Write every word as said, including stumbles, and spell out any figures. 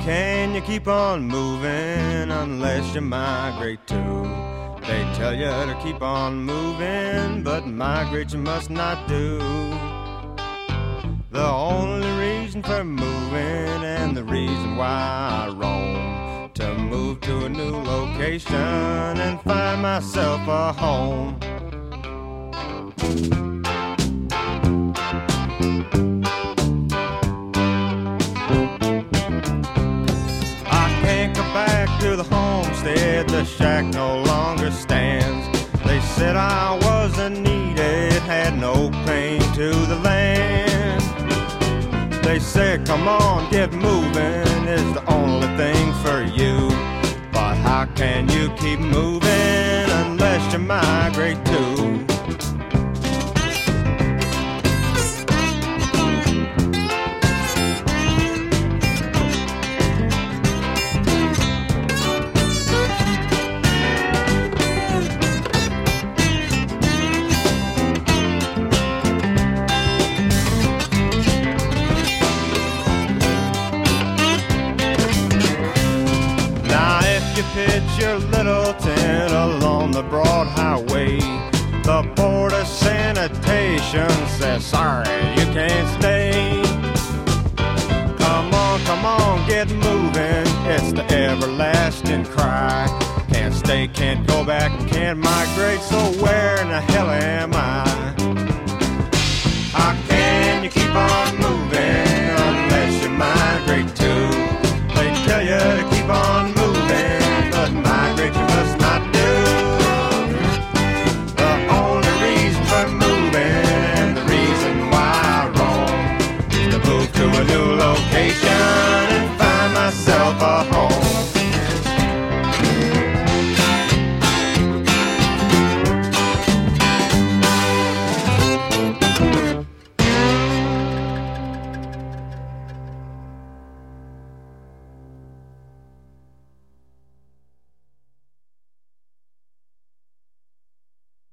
can you keep on moving unless you migrate too? They tell you to keep on moving, but migrate you must not do. The only reason for moving and the reason why I roam, to move to a new location and find myself a home. I can't go back to the homestead, the shack no longer stands. They said I wasn't needed, had no claim to the land. They said, come on, get moving, is the only thing for you. But how can you keep moving unless you migrate too? Pitch your little tent along the broad highway. The Board of Sanitation says, sorry, you can't stay. Come on, come on, get moving. It's the everlasting cry. Can't stay, can't go back, can't migrate. So where in the hell am I?